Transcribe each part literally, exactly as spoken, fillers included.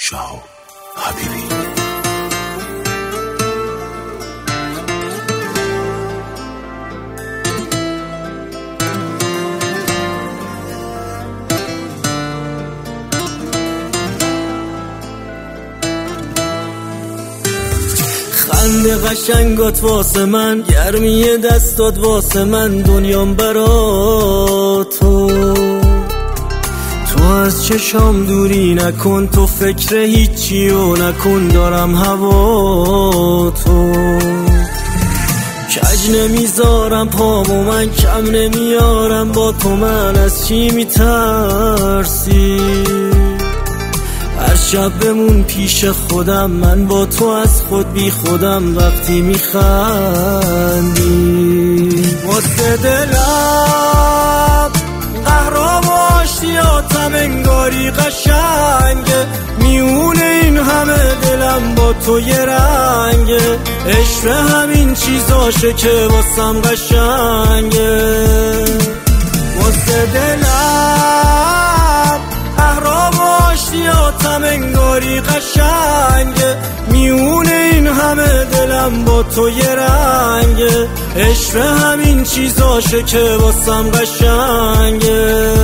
شهاب حبیبی. خنده قشنگات واسه من، گرمی دستات واسه من، دنیام برا تو. تو از چشام دوری نکن، تو فکر هیچی و نکن، دارم هوا تو. کج نمیذارم پامو من، کم نمیارم با تو، من از چی میترسی؟ هر شب بمون پیش خودم، من با تو از خود بی خودم وقتی میخندی. واسه دلم قهرام و اشتیاتم، انگاری قشنگه، میونه این همه دلم با تو یه رنگه. عشق همین چیزاشه که واسم قشنگه. واسه دلم قهرام و اشتیاتم، انگاری قشنگه، میونه این همه دلم با تو یه رنگه. عشق همین چیزاشه که واسم قشنگه.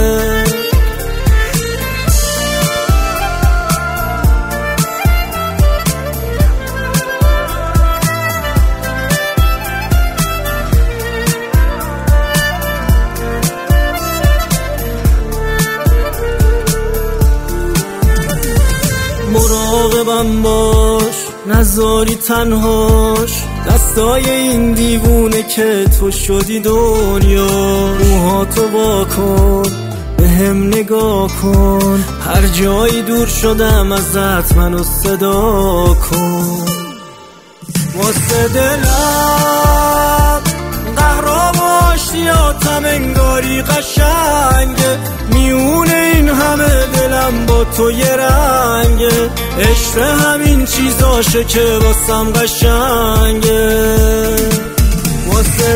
مراقبم باش، نذاری تنهاش، دستای این دیوونه که تو شدی دنیا. موهاتو وا کن، به هم نگاه کن، هر جایی دور شدم ازت منو صدا کن. واسه دلم قهرام و اشتیاتم، انگاری قشنگه، میونه این همه دلم با تو یه رنگه. عشق همین چیزاشه که واسم قشنگه. واسه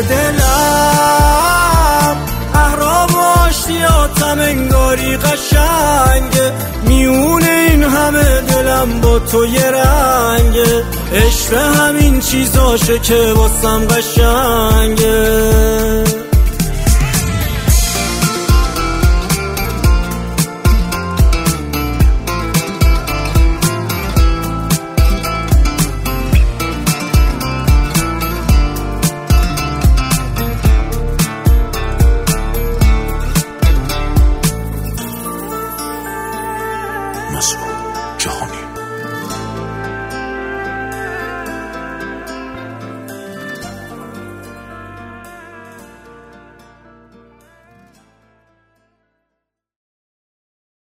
دلم قهرام و اشتیاتم، انگاری قشنگه، میونه این همه دلم با تو یه رنگه. عشق همین چیزاشه که واسم قشنگه. مسعود جهانی.